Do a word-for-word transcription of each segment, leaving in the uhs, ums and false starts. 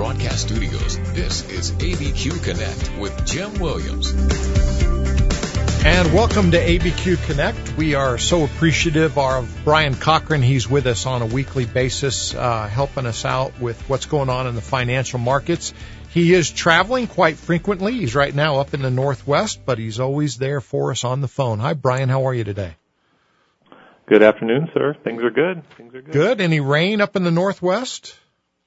Broadcast Studios, this is A B Q Connect with Jim Williams. And welcome to A B Q Connect. We are so appreciative of Brian Cochran. He's with us on a weekly basis, uh, helping us out with what's going on in the financial markets. He is traveling quite frequently. He's right now up in the Northwest, but he's always there for us on the phone. Hi, Brian. How are you today? Good afternoon, sir. Things are good. Things are good. Good. Any rain up in the Northwest?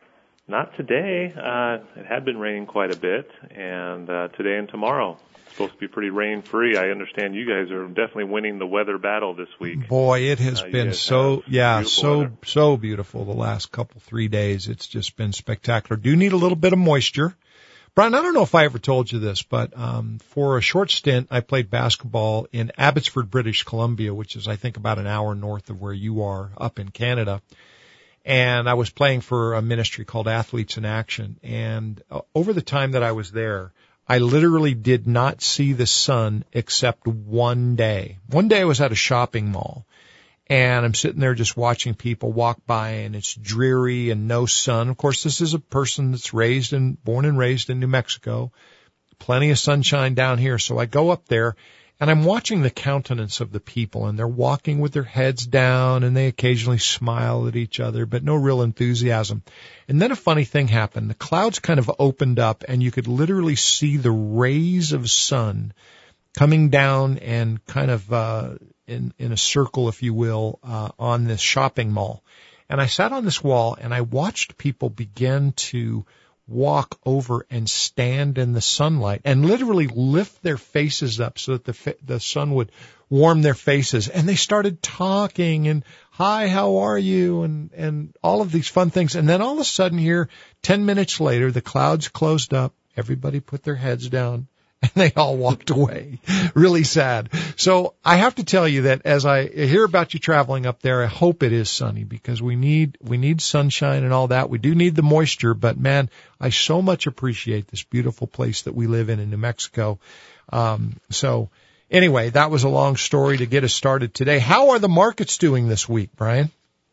Not today. Uh, it had been raining quite a bit, and uh, today and tomorrow it's supposed to be pretty rain-free. I understand you guys are definitely winning the weather battle this week. Boy, it has uh, been so, yeah, so, weather. so beautiful the last couple, three days. It's just been spectacular. Do need a little bit of moisture. Brian, I don't know if I ever told you this, but um for a short stint, I played basketball in Abbotsford, British Columbia, which is, I think, about an hour north of where you are up in Canada. And I was playing for a ministry called Athletes in Action. And uh, over the time that I was there, I literally did not see the sun except one day. One day I was at a shopping mall. And I'm sitting there just watching people walk by, and it's dreary and no sun. Of course, this is a person that's raised and born and raised in New Mexico. Plenty of sunshine down here. So I go up there, and I'm watching the countenance of the people, and they're walking with their heads down, and they occasionally smile at each other, but no real enthusiasm. And then a funny thing happened. The clouds kind of opened up, and you could literally see the rays of sun coming down and kind of uh in in a circle, if you will, uh on this shopping mall. And I sat on this wall and I watched people begin to walk over and stand in the sunlight and literally lift their faces up so that the fa- the sun would warm their faces. And they started talking and, hi, how are you? And and all of these fun things. And then all of a sudden here, ten minutes later, the clouds closed up. Everybody put their heads down. And they all walked away. Really sad. So I have to tell you that as I hear about you traveling up there, I hope it is sunny, because we need, we need sunshine and all that. We do need the moisture, but man, I so much appreciate this beautiful place that we live in in New Mexico. Um, so anyway, that was a long story to get us started today. How are the markets doing this week, Brian?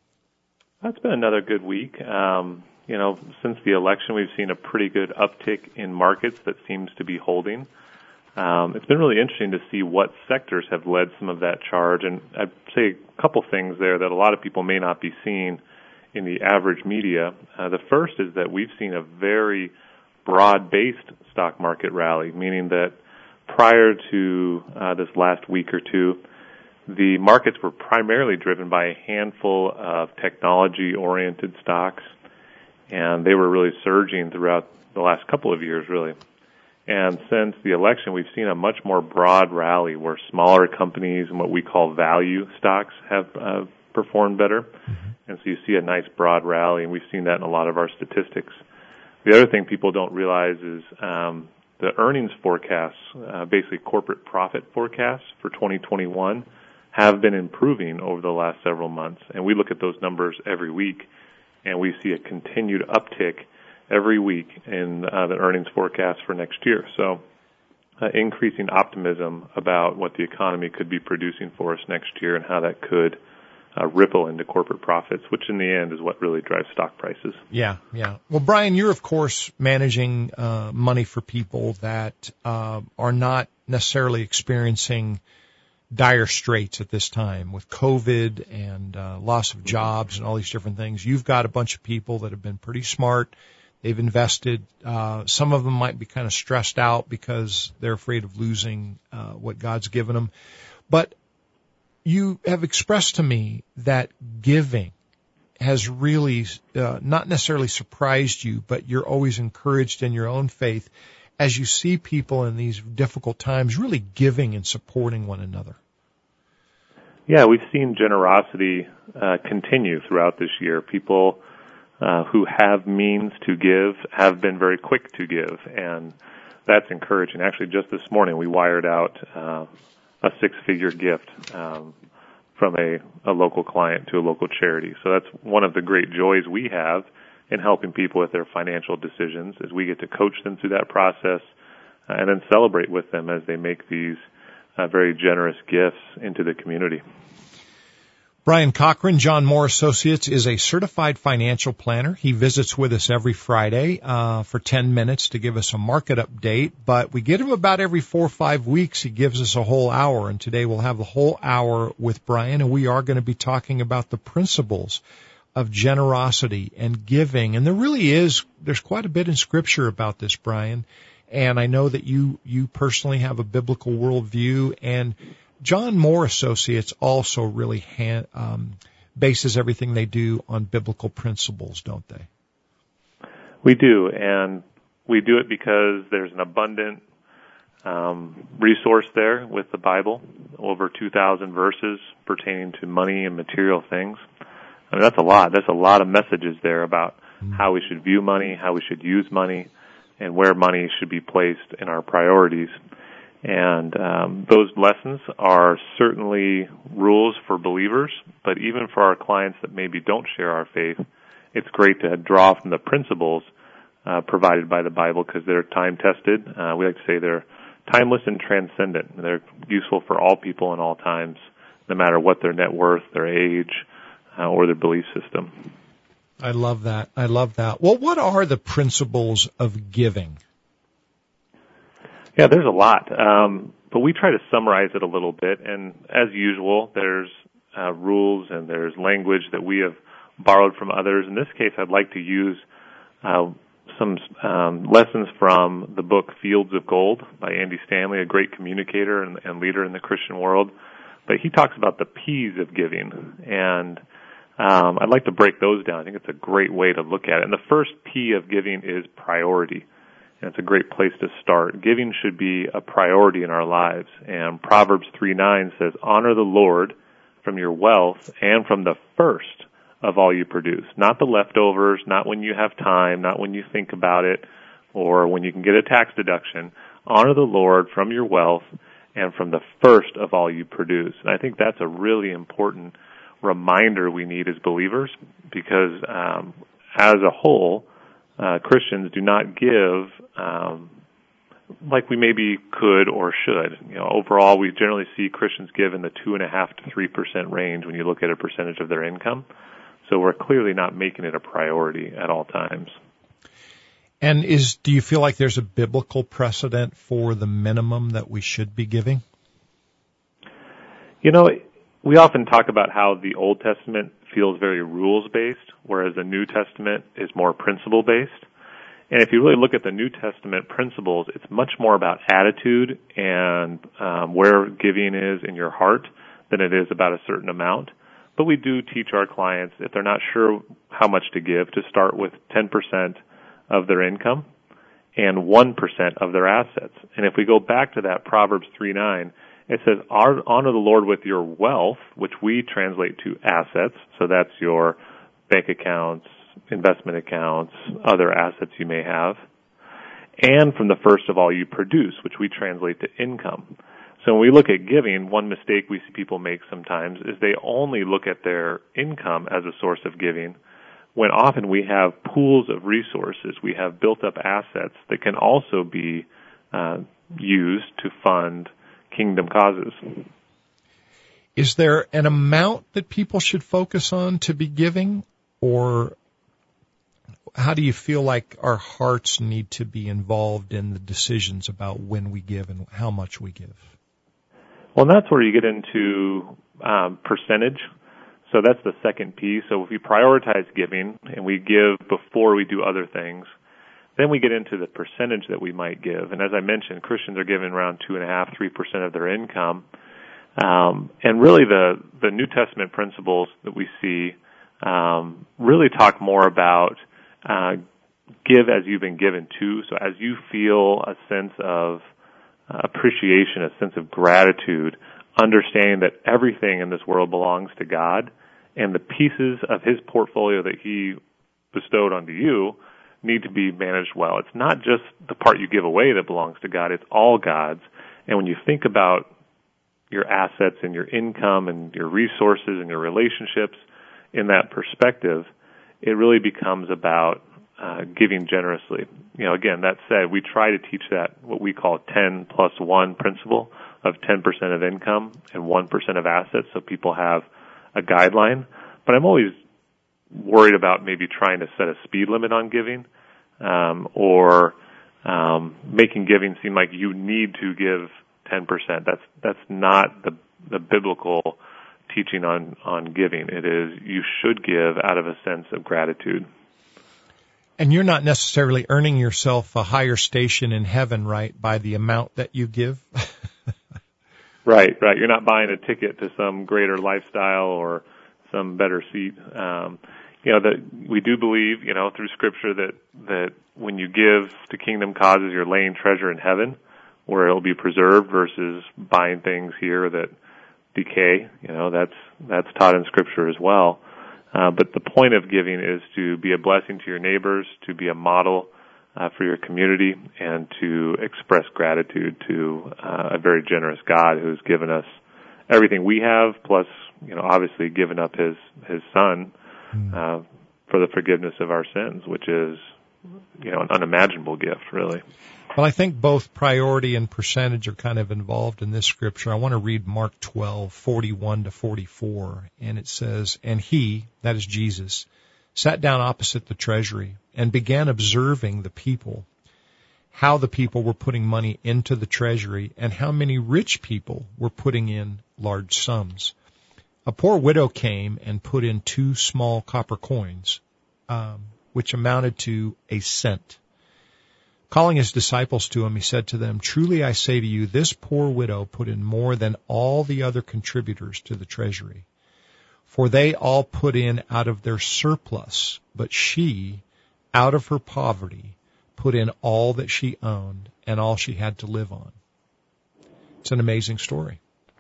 It's been another good week. Um, You know, since the election, we've seen a pretty good uptick in markets that seems to be holding. Um, it's been really interesting to see what sectors have led some of that charge. And I'd say a couple things there that a lot of people may not be seeing in the average media. Uh, the first is that we've seen a very broad-based stock market rally, meaning that prior to uh, this last week or two, the markets were primarily driven by a handful of technology-oriented stocks, and they were really surging throughout the last couple of years, really. And since the election, we've seen a much more broad rally where smaller companies and what we call value stocks have uh, performed better. Mm-hmm. And so you see a nice broad rally, and we've seen that in a lot of our statistics. The other thing people don't realize is um, the earnings forecasts, uh, basically corporate profit forecasts for twenty twenty-one, have been improving over the last several months. And we look at those numbers every week, and we see a continued uptick every week in uh, the earnings forecast for next year. So uh, increasing optimism about what the economy could be producing for us next year and how that could uh, ripple into corporate profits, which in the end is what really drives stock prices. Yeah, yeah. Well, Brian, you're, of course, managing uh, money for people that uh, are not necessarily experiencing dire straits at this time with COVID and uh, loss of jobs and all these different things. You've got a bunch of people that have been pretty smart. They've invested. Uh, some of them might be kind of stressed out because they're afraid of losing uh, what God's given them. But you have expressed to me that giving has really uh, not necessarily surprised you, but you're always encouraged in your own faith as you see people in these difficult times really giving and supporting one another. Yeah, we've seen generosity uh, continue throughout this year. People uh, who have means to give have been very quick to give, and that's encouraging. Actually, just this morning we wired out uh, a six-figure gift um, from a, a local client to a local charity. So that's one of the great joys we have in helping people with their financial decisions, is we get to coach them through that process uh, and then celebrate with them as they make these uh, very generous gifts into the community. Brian Cochran, John Moore Associates, is a certified financial planner. He visits with us every Friday uh, for ten minutes to give us a market update, but we get him about every four or five weeks. He gives us a whole hour, and today we'll have the whole hour with Brian, and we are going to be talking about the principles of generosity and giving. And there really is, there's quite a bit in Scripture about this, Brian, and I know that you, you personally have a biblical worldview, and John Moore Associates also really ha- um, bases everything they do on biblical principles, don't they? We do, and we do it because there's an abundant um, resource there with the Bible, over two thousand verses pertaining to money and material things. I mean, that's a lot. That's a lot of messages there about mm-hmm. how we should view money, how we should use money, and where money should be placed in our priorities. And um, those lessons are certainly rules for believers, but even for our clients that maybe don't share our faith, it's great to draw from the principles uh, provided by the Bible because they're time-tested. Uh, we like to say they're timeless and transcendent. They're useful for all people in all times, no matter what their net worth, their age, uh, or their belief system. I love that. I love that. Well, what are the principles of giving? Yeah, there's a lot, um, but we try to summarize it a little bit. And as usual, there's uh, rules and there's language that we have borrowed from others. In this case, I'd like to use uh, some um, lessons from the book Fields of Gold by Andy Stanley, a great communicator and, and leader in the Christian world. But he talks about the P's of giving, and um, I'd like to break those down. I think it's a great way to look at it. And the first P of giving is priority. And it's a great place to start. Giving should be a priority in our lives. And Proverbs three nine says, honor the Lord from your wealth and from the first of all you produce. Not the leftovers, not when you have time, not when you think about it, or when you can get a tax deduction. Honor the Lord from your wealth and from the first of all you produce. And I think that's a really important reminder we need as believers because um, as a whole, Uh, Christians do not give um, like we maybe could or should. You know, overall, we generally see Christians give in the two and a half to three percent range when you look at a percentage of their income. So we're clearly not making it a priority at all times. And is do you feel like there's a biblical precedent for the minimum that we should be giving? You know, we often talk about how the Old Testament feels very rules-based, whereas the New Testament is more principle-based. And if you really look at the New Testament principles, it's much more about attitude and um, where giving is in your heart than it is about a certain amount. But we do teach our clients, if they're not sure how much to give, to start with ten percent of their income and one percent of their assets. And if we go back to that Proverbs three nine, it says, honor the Lord with your wealth, which we translate to assets. So that's your bank accounts, investment accounts, other assets you may have. And from the first of all you produce, which we translate to income. So when we look at giving, one mistake we see people make sometimes is they only look at their income as a source of giving, when often we have pools of resources. We have built up assets that can also be uh, used to fund kingdom causes. Is there an amount that people should focus on to be giving, or how do you feel like our hearts need to be involved in the decisions about when we give and how much we give? Well, that's where you get into um, percentage. So that's the second P. So if we prioritize giving and we give before we do other things, then we get into the percentage that we might give. And as I mentioned, Christians are giving around two and a half, three percent of their income. Um, and really the, the New Testament principles that we see um, really talk more about uh, give as you've been given to. So as you feel a sense of uh, appreciation, a sense of gratitude, understanding that everything in this world belongs to God, and the pieces of His portfolio that He bestowed onto you need to be managed well. It's not just the part you give away that belongs to God, it's all God's. And when you think about your assets and your income and your resources and your relationships in that perspective, it really becomes about uh, giving generously. You know, again, that said, we try to teach that, what we call ten plus one principle of ten percent of income and one percent of assets, so people have a guideline, but I'm always worried about maybe trying to set a speed limit on giving, um, or um, making giving seem like you need to give ten percent. That's that's not the the biblical teaching on, on giving. It is you should give out of a sense of gratitude. And you're not necessarily earning yourself a higher station in heaven, right, by the amount that you give? Right, right. You're not buying a ticket to some greater lifestyle or some better seat. Um, you know, that we do believe, you know, through Scripture that, that when you give to kingdom causes, you're laying treasure in heaven where it'll be preserved versus buying things here that decay. You know, that's, that's taught in Scripture as well. Uh, but the point of giving is to be a blessing to your neighbors, to be a model uh, for your community, and to express gratitude to uh, a very generous God who's given us everything we have, plus, you know, obviously given up His His Son uh, for the forgiveness of our sins, which is, you know, an unimaginable gift, really. Well, I think both priority and percentage are kind of involved in this scripture. I want to read Mark twelve, forty-one to forty-four, and it says, "And he," that is Jesus, "sat down opposite the treasury and began observing the people, how the people were putting money into the treasury and how many rich people were putting in large sums. A poor widow came and put in two small copper coins, um, which amounted to a cent. Calling his disciples to him, he said to them, 'Truly I say to you, this poor widow put in more than all the other contributors to the treasury. For they all put in out of their surplus, but she, out of her poverty, put in all that she owned and all she had to live on.'" It's an amazing story.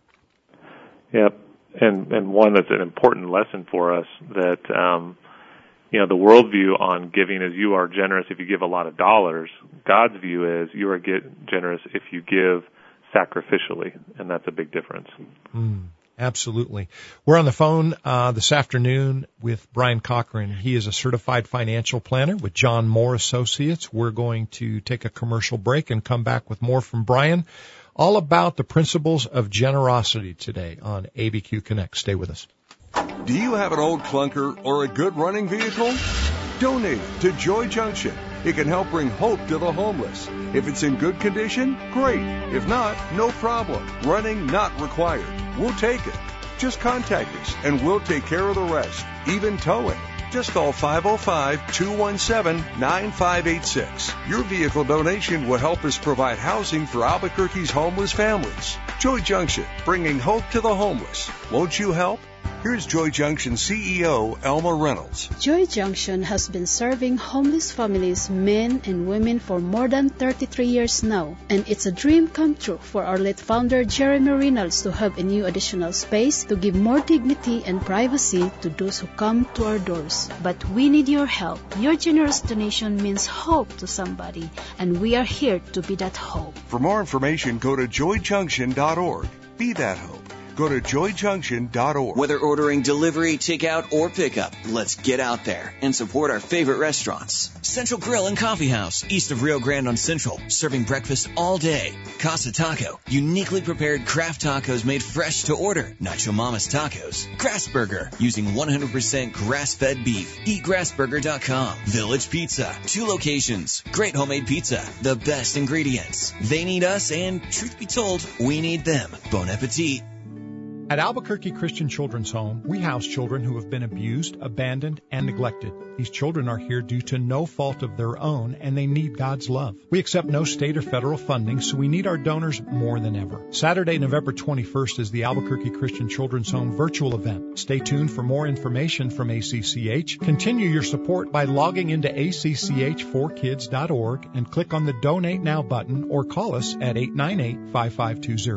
Yep, and and one that's an important lesson for us that, um, you know, the worldview on giving is you are generous if you give a lot of dollars. God's view is you are get generous if you give sacrificially, and that's a big difference. Mm, absolutely. We're on the phone uh, this afternoon with Brian Cochran. He is a certified financial planner with John Moore Associates. We're going to take a commercial break and come back with more from Brian, all about the principles of generosity today on A B Q Connect. Stay with us. Do you have an old clunker or a good running vehicle? Donate it to Joy Junction. It can help bring hope to the homeless. If it's in good condition, great. If not, no problem. Running not required. We'll take it. Just contact us and we'll take care of the rest, even towing. Just call five oh five, two one seven, nine five eight six. Your vehicle donation will help us provide housing for Albuquerque's homeless families. Joy Junction, bringing hope to the homeless. Won't you help? Here's Joy Junction C E O Elma Reynolds. Joy Junction has been serving homeless families, men and women, for more than thirty-three years now. And it's a dream come true for our late founder, Jeremy Reynolds, to have a new additional space to give more dignity and privacy to those who come to our doors. But we need your help. Your generous donation means hope to somebody, and we are here to be that hope. For more information, go to joy junction dot org. Be that hope. Go to joy junction dot org. Whether ordering delivery, takeout, or pickup, let's get out there and support our favorite restaurants. Central Grill and Coffee House, east of Rio Grande on Central, serving breakfast all day. Casa Taco, uniquely prepared craft tacos made fresh to order. Nacho Mama's Tacos. Grass Burger, using one hundred percent grass-fed beef. eat grass burger dot com. Village Pizza, two locations. Great homemade pizza, the best ingredients. They need us, and truth be told, we need them. Bon appetit. At Albuquerque Christian Children's Home, we house children who have been abused, abandoned, and neglected. These children are here due to no fault of their own, and they need God's love. We accept no state or federal funding, so we need our donors more than ever. Saturday, November twenty-first is the Albuquerque Christian Children's Home virtual event. Stay tuned for more information from A C C H. Continue your support by logging into A C C H four kids dot org and click on the Donate Now button or call us at eight nine eight, five five two zero.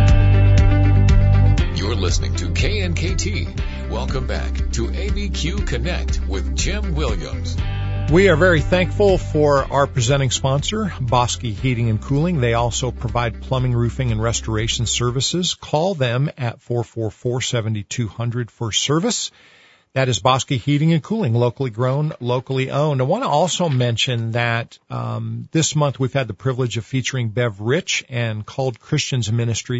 You're listening to K N K T. Welcome back to A B Q Connect with Jim Williams. We are very thankful for our presenting sponsor, Bosque Heating and Cooling. They also provide plumbing, roofing, and restoration services. Call them at four four four, seven two zero zero for service. That is Bosque Heating and Cooling, locally grown, locally owned. I want to also mention that um, this month we've had the privilege of featuring Bev Rich and Called Christians Ministry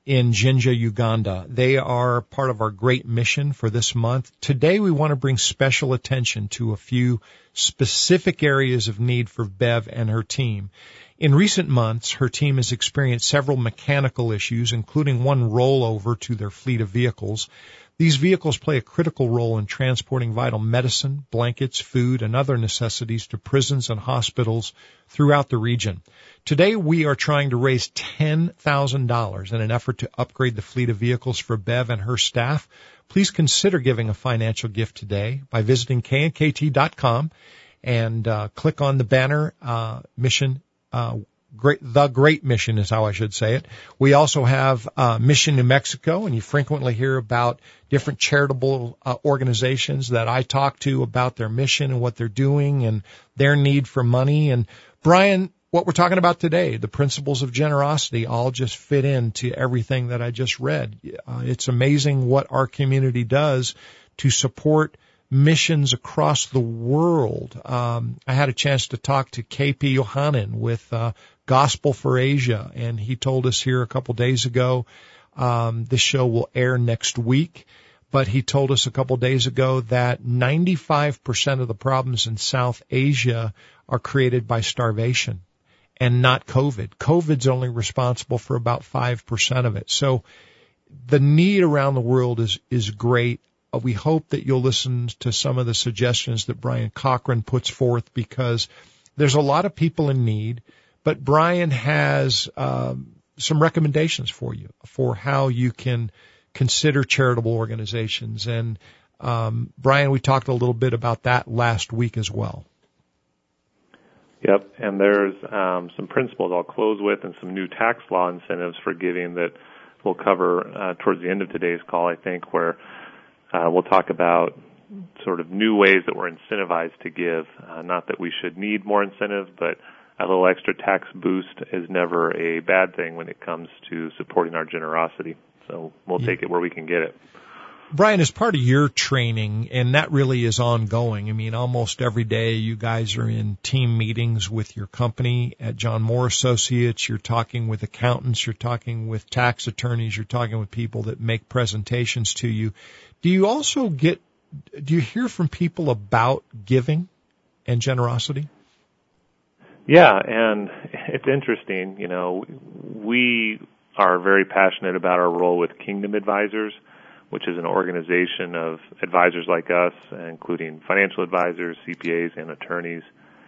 in Jinja, Uganda. They are part of our great mission for this month. Today we want to bring special attention to a few specific areas of need for Bev and her team. In recent months, her team has experienced several mechanical issues, including one rollover to their fleet of vehicles. These vehicles play a critical role in transporting vital medicine, blankets, food, and other necessities to prisons and hospitals throughout the region. Today, we are trying to raise ten thousand dollars in an effort to upgrade the fleet of vehicles for Bev and her staff. Please consider giving a financial gift today by visiting K N K T dot com and uh, click on the banner uh, Mission uh Great, the Great Mission is how I should say it. We also have uh, Mission New Mexico, and you frequently hear about different charitable uh, organizations that I talk to about their mission and what they're doing and their need for money. And Brian, what we're talking about today, the principles of generosity, all just fit into everything that I just read. Uh, it's amazing what our community does to support missions across the world. Um, I had a chance to talk to K P Yohanan with uh, Gospel for Asia, and he told us here a couple days ago, um, this show will air next week, but he told us a couple days ago that ninety-five percent of the problems in South Asia are created by starvation and not COVID. COVID's only responsible for about five percent of it. So the need around the world is, is great. We hope that you'll listen to some of the suggestions that Brian Cochran puts forth, because there's a lot of people in need, but Brian has um, some recommendations for you for how you can consider charitable organizations. And um, Brian, we talked a little bit about that last week as well. Yep, and there's um, some principles I'll close with and some new tax law incentives for giving that we'll cover uh, towards the end of today's call, I think, where Uh, we'll talk about sort of new ways that we're incentivized to give. Uh, not that we should need more incentive, but a little extra tax boost is never a bad thing when it comes to supporting our generosity. So we'll take it where we can get it. Brian, as part of your training, and that really is ongoing, I mean, almost every day you guys are in team meetings with your company at John Moore Associates. You're talking with accountants. You're talking with tax attorneys. You're talking with people that make presentations to you. Do you also get, do you hear from people about giving and generosity? Yeah, and it's interesting. You know, we are very passionate about our role with Kingdom Advisors, which is an organization of advisors like us, including financial advisors, C P As, and attorneys,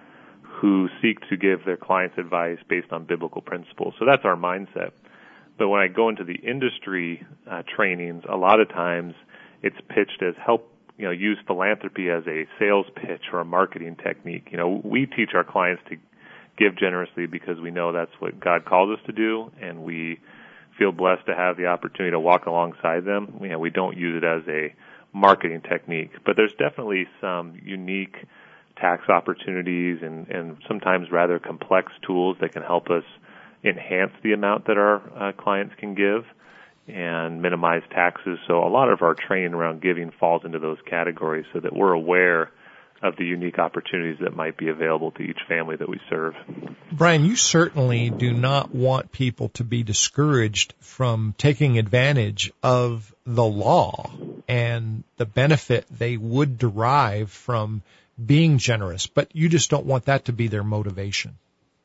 who seek to give their clients advice based on biblical principles. So that's our mindset. But when I go into the industry uh, trainings, a lot of times it's pitched as help, you know, use philanthropy as a sales pitch or a marketing technique. You know, we teach our clients to give generously because we know that's what God calls us to do, and we feel blessed to have the opportunity to walk alongside them. You know, we don't use it as a marketing technique, but there's definitely some unique tax opportunities and, and sometimes rather complex tools that can help us enhance the amount that our uh, clients can give and minimize taxes. So a lot of our training around giving falls into those categories so that we're aware of the unique opportunities that might be available to each family that we serve. Brian, you certainly do not want people to be discouraged from taking advantage of the law and the benefit they would derive from being generous, but you just don't want that to be their motivation.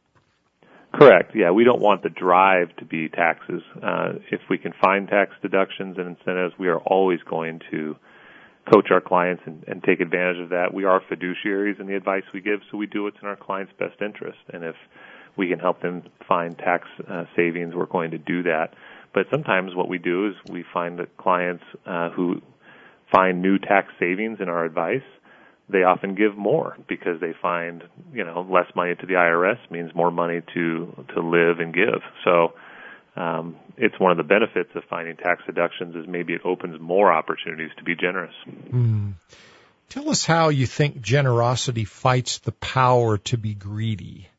Correct. Yeah, we don't want the drive to be taxes. Uh, if we can find tax deductions and incentives, we are always going to coach our clients and, and take advantage of that. We are fiduciaries in the advice we give, so we do what's in our clients' best interest. And if we can help them find tax uh, savings, we're going to do that. But sometimes what we do is we find that clients uh, who find new tax savings in our advice, they often give more because they find, you know, less money to the I R S means more money to to live and give. So um, it's one of the benefits of finding tax deductions is maybe it opens more opportunities to be generous. Mm. Tell us how you think generosity fights the power to be greedy.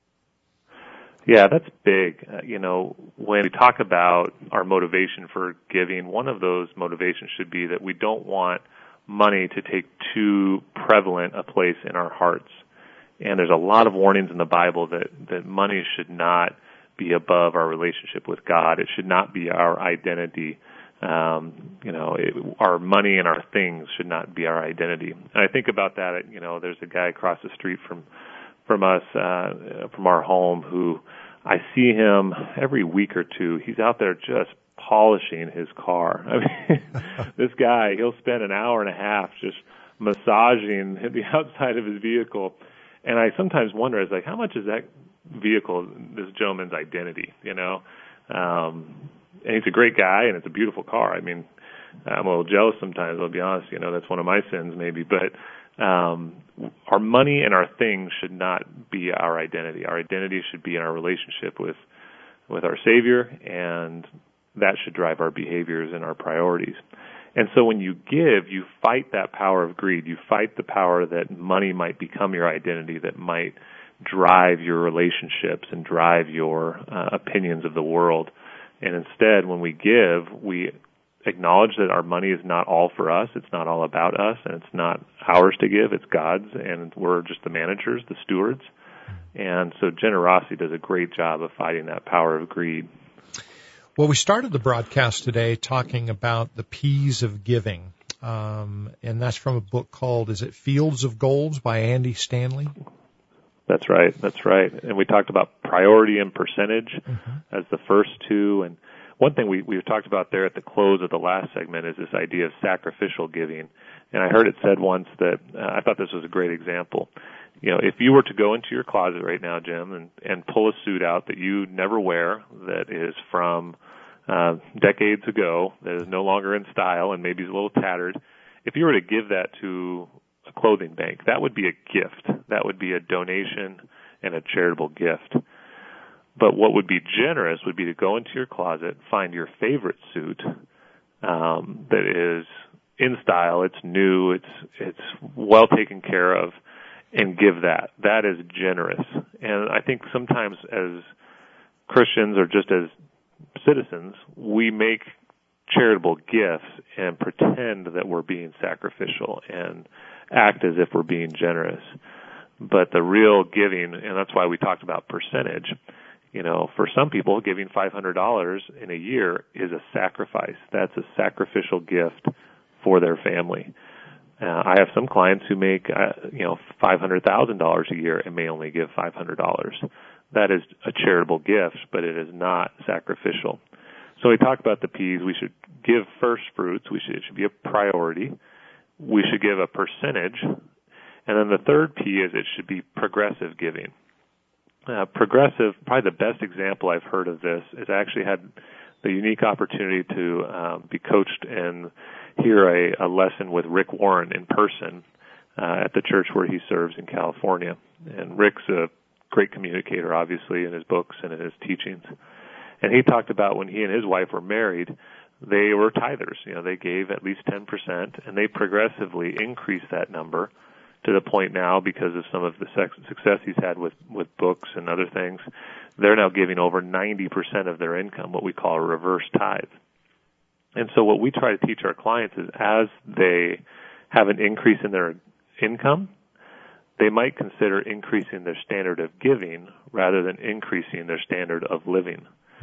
Yeah, that's big. Uh, you know, when we talk about our motivation for giving, one of those motivations should be that we don't want money to take too prevalent a place in our hearts. And there's a lot of warnings in the Bible that, that money should not be above our relationship with God. It should not be our identity. Um, you know, it, our money and our things should not be our identity. And I think about that. You know, there's a guy across the street from from us, uh, from our home, who I see him every week or two. He's out there just polishing his car. I mean, this guy, he'll spend an hour and a half just massaging the outside of his vehicle. And I sometimes wonder, it's like, how much is that vehicle, this gentleman's identity, you know? Um, and he's a great guy, and it's a beautiful car. I mean, I'm a little jealous sometimes, I'll be honest. You know, that's one of my sins maybe. But um, our money and our things should not be our identity. Our identity should be in our relationship with with our Savior, and that should drive our behaviors and our priorities. And so when you give, you fight that power of greed. You fight the power that money might become your identity, that might drive your relationships and drive your uh, opinions of the world. And instead, when we give, we acknowledge that our money is not all for us. It's not all about us, and it's not ours to give. It's God's, and we're just the managers, the stewards. And so generosity does a great job of fighting that power of greed. Well, we started the broadcast today talking about the P's of giving, um, and that's from a book called, is it Fields of Gold by Andy Stanley? That's right, that's right. And we talked about priority and percentage mm-hmm. as the first two. And one thing we, we talked about there at the close of the last segment is this idea of sacrificial giving. And I heard it said once that uh, I thought this was a great example. You know, if you were to go into your closet right now, Jim, and, and pull a suit out that you never wear, that is from uh, decades ago, that is no longer in style and maybe is a little tattered, if you were to give that to a clothing bank, that would be a gift. That would be a donation and a charitable gift. But what would be generous would be to go into your closet, find your favorite suit um, that is in style, it's new, it's it's well taken care of, and give that. That is generous. And I think sometimes as Christians or just as citizens, we make charitable gifts and pretend that we're being sacrificial and act as if we're being generous. But the real giving, and that's why we talked about percentage, you know, for some people, giving five hundred dollars in a year is a sacrifice. That's a sacrificial gift for their family. Uh, I have some clients who make, uh, you know, five hundred thousand dollars a year and may only give five hundred dollars. That is a charitable gift, but it is not sacrificial. So we talked about the P's. We should give first fruits. We should, it should be a priority. We should give a percentage. And then the third P is it should be progressive giving. Uh, progressive, probably the best example I've heard of this is I actually had the unique opportunity to um, be coached and hear a, a lesson with Rick Warren in person uh, at the church where he serves in California. And Rick's a great communicator, obviously, in his books and in his teachings. And he talked about when he and his wife were married, they were tithers. You know, they gave at least ten percent, and they progressively increased that number to the point now, because of some of the success he's had with, with books and other things, they're now giving over ninety percent of their income, what we call a reverse tithe. And so what we try to teach our clients is as they have an increase in their income, they might consider increasing their standard of giving rather than increasing their standard of living.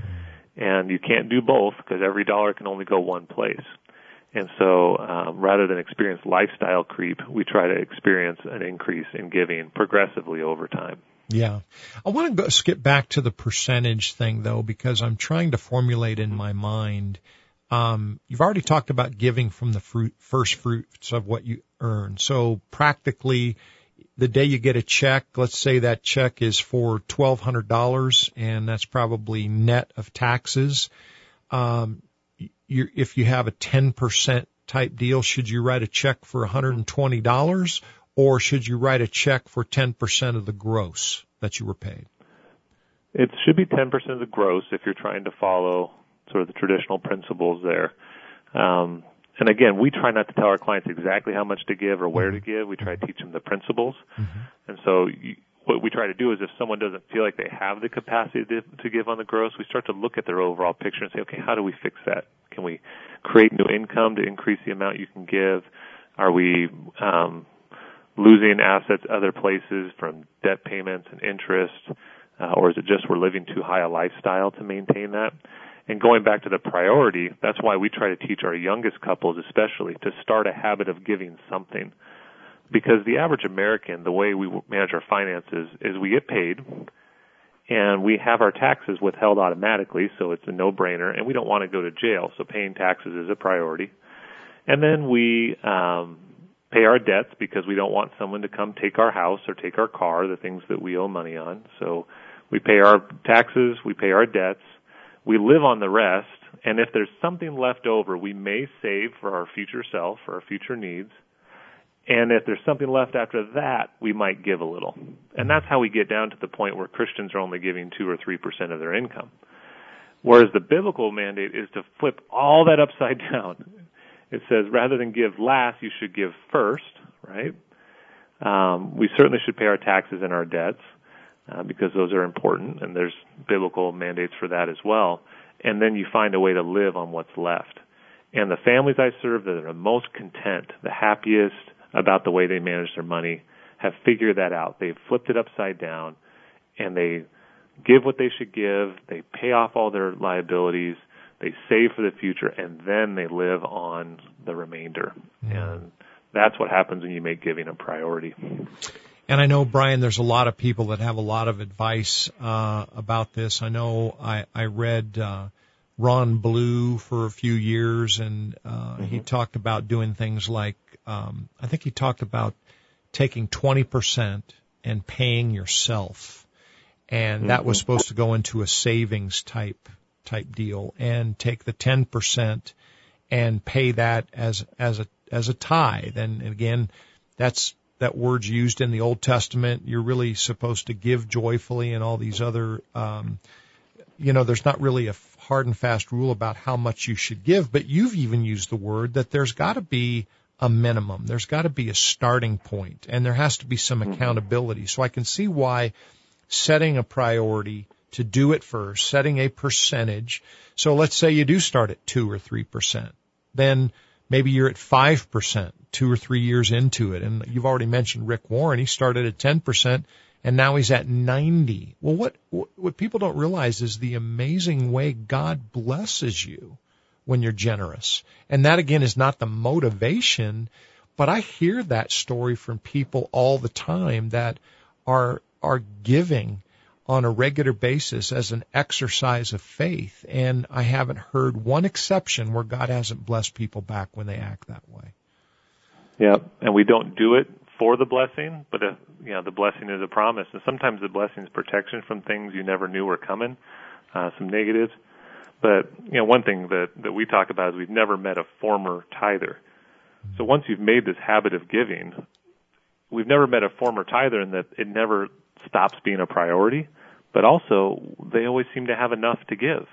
And you can't do both because every dollar can only go one place. And so um, rather than experience lifestyle creep, we try to experience an increase in giving progressively over time. Yeah. I want to go, skip back to the percentage thing, though, because I'm trying to formulate in my mind. Um, you've already talked about giving from the fruit, first fruits of what you earn. So practically, the day you get a check, let's say that check is for twelve hundred dollars, and that's probably net of taxes. Um, you, if you have a ten percent type deal, should you write a check for one hundred twenty dollars, or should you write a check for ten percent of the gross that you were paid? It should be ten percent of the gross if you're trying to follow sort of the traditional principles there. Um, and again, we try not to tell our clients exactly how much to give or where to give. We try to teach them the principles. Mm-hmm. And so you, what we try to do is if someone doesn't feel like they have the capacity to, to give on the gross, we start to look at their overall picture and say, okay, how do we fix that? Can we create new income to increase the amount you can give? Are we um, losing assets other places from debt payments and interest? Uh, or is it just we're living too high a lifestyle to maintain that? And going back to the priority, that's why we try to teach our youngest couples especially to start a habit of giving something. Because the average American, the way we manage our finances is we get paid and we have our taxes withheld automatically, so it's a no-brainer, and we don't want to go to jail, so paying taxes is a priority. And then we um, pay our debts because we don't want someone to come take our house or take our car, the things that we owe money on. So we pay our taxes, we pay our debts, we live on the rest, and if there's something left over, we may save for our future self, for our future needs. And if there's something left after that, we might give a little. And that's how we get down to the point where Christians are only giving two or three percent of their income. Whereas the biblical mandate is to flip all that upside down. It says rather than give last, you should give first, right? Um, we certainly should pay our taxes and our debts uh, because those are important, and there's biblical mandates for that as well. And then you find a way to live on what's left. And the families I serve that are the most content, the happiest about the way they manage their money, have figured that out. They've flipped it upside down, and they give what they should give. They pay off all their liabilities. They save for the future, and then they live on the remainder. Mm-hmm. And that's what happens when you make giving a priority. And I know, Brian, there's a lot of people that have a lot of advice uh, about this. I know I, I read uh, Ron Blue for a few years, and uh, mm-hmm. he talked about doing things like, um, I think he talked about taking twenty percent and paying yourself. And mm-hmm. that was supposed to go into a savings type type deal, and take the ten percent and pay that as as a as a tithe. And again, that's that word's used in the Old Testament. You're really supposed to give joyfully, and all these other um you know, there's not really a hard and fast rule about how much you should give, but you've even used the word that there's got to be a minimum. There's got to be a starting point, and there has to be some accountability. So I can see why setting a priority to do it first, setting a percentage. So let's say you do start at two or three percent. Then maybe you're at five percent two or three years into it. And you've already mentioned Rick Warren. He started at ten percent, and now he's at ninety. Well, what what people don't realize is the amazing way God blesses you when you're generous. And that, again, is not the motivation, but I hear that story from people all the time that are are giving on a regular basis as an exercise of faith. And I haven't heard one exception where God hasn't blessed people back when they act that way. Yeah, and we don't do it for the blessing, but uh, you know, the blessing is a promise. And sometimes the blessing is protection from things you never knew were coming, uh, some negatives. But, you know, one thing that, that we talk about is we've never met a former tither. So once you've made this habit of giving, we've never met a former tither in that it never stops being a priority, but also they always seem to have enough to give.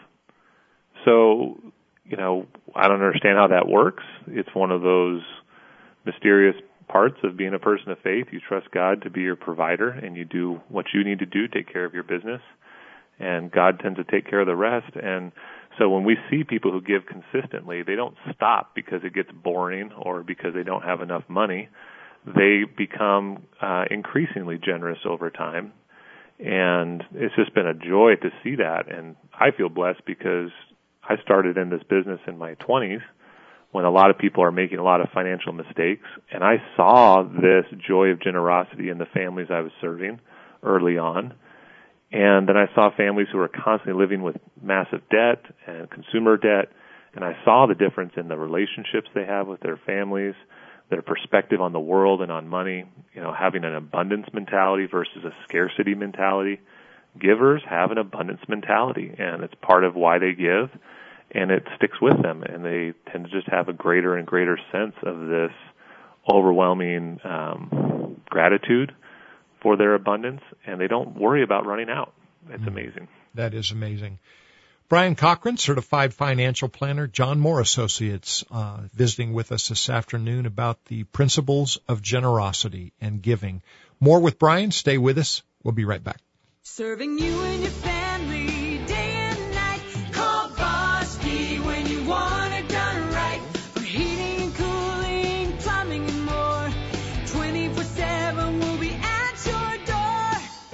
So, you know, I don't understand how that works. It's one of those mysterious parts of being a person of faith. You trust God to be your provider, and you do what you need to do, take care of your business, and God tends to take care of the rest. And so when we see people who give consistently, they don't stop because it gets boring or because they don't have enough money. They become uh, increasingly generous over time. And it's just been a joy to see that. And I feel blessed because I started in this business in my twenties when a lot of people are making a lot of financial mistakes. And I saw this joy of generosity in the families I was serving early on. And then I saw families who were constantly living with massive debt and consumer debt. And I saw the difference in the relationships they have with their families, their perspective on the world and on money, you know, having an abundance mentality versus a scarcity mentality. Givers have an abundance mentality, and it's part of why they give, and it sticks with them, and they tend to just have a greater and greater sense of this overwhelming um, gratitude for their abundance, and they don't worry about running out. It's amazing. That is amazing. Brian Cochran, Certified Financial Planner, John Moore Associates, uh, visiting with us this afternoon about the principles of generosity and giving. More with Brian. Stay with us. We'll be right back. Serving you and your family day and night. Call Bosky when you want it done right. For heating and cooling, plumbing and more. twenty-four seven, we'll be at your door.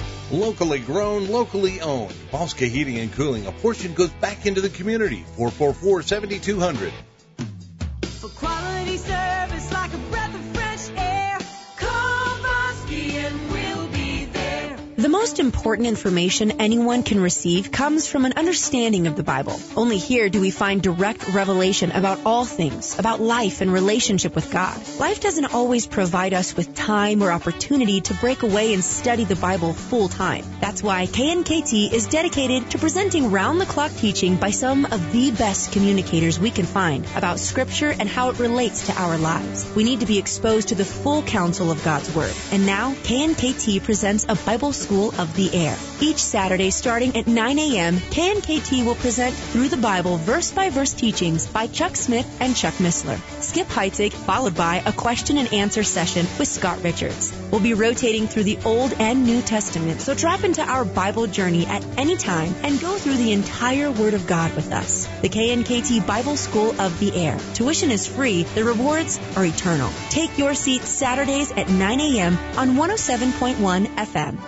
Locally grown, locally owned. Bosca Heating and Cooling. A portion goes back into the community. four four four, seven two zero zero. For quality service like a breath of fresh air, call Bosky and we'll be there. The most important information anyone can receive comes from an understanding of the Bible. Only here do we find direct revelation about all things, about life and relationship with God. Life doesn't always provide us with time or opportunity to break away and study the Bible full time. That's why K N K T is dedicated to presenting round-the-clock teaching by some of the best communicators we can find about Scripture and how it relates to our lives. We need to be exposed to the full counsel of God's Word. And now, K N K T presents a Bible School of the Air. Each Saturday starting at nine a.m., K N K T will present Through the Bible verse-by-verse teachings by Chuck Smith and Chuck Missler. Skip Heitzig, followed by a question and answer session with Scott Richards. We'll be rotating through the Old and New Testament, so drop into our Bible journey at any time and go through the entire Word of God with us. The K N K T Bible School of the Air. Tuition is free. The rewards are eternal. Take your seat Saturdays at nine a.m. on one oh seven point one F M.